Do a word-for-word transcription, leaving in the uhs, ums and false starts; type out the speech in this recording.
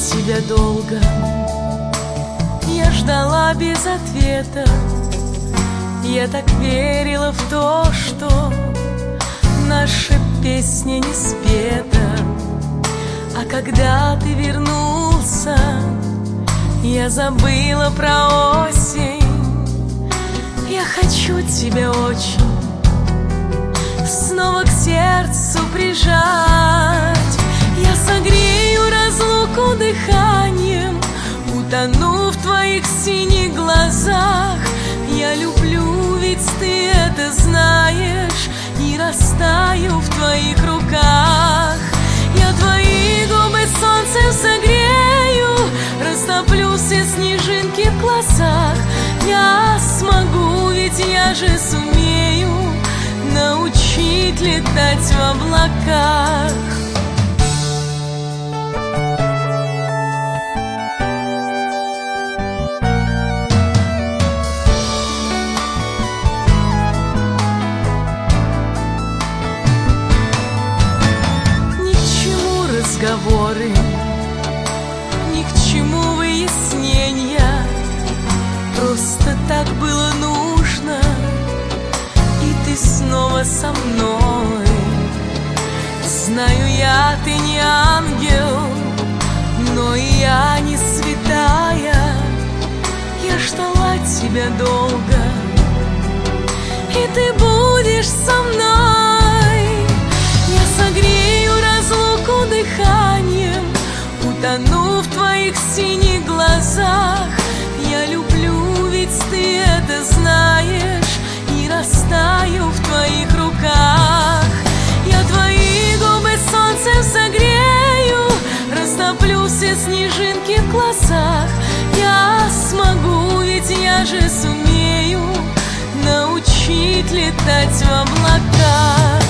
тебя долго, я ждала без ответа. Я так верила в то, что наша песня не спета. А когда ты вернулся, я забыла про осень. Я хочу тебя очень снова к сердцу прижать. Я согрею разлуку дыханием, утону в твоих синих глазах. Я люблю, ведь ты это знаешь, и растаю в твоих руках. Я твои губы солнцем согрею, растоплю все снежинки в глазах. Я смогу, ведь я же сумею научить летать в облаках. Ни к чему разговоры, ни к чему выяснения. Просто так было нужно, и ты снова со мной. Знаю я, ты не ангел, но и я не святая. Я ждала тебя долго, и ты будешь со мной. Я согрею разлуку дыханием, утону в твоих синих глазах. Я люблю, ведь ты это знаешь, и растаю в твоих руках. Я твои губы солнцем согрею, растоплю все снежинки в глазах. Я смогу, ведь я же сумею научить летать в облаках.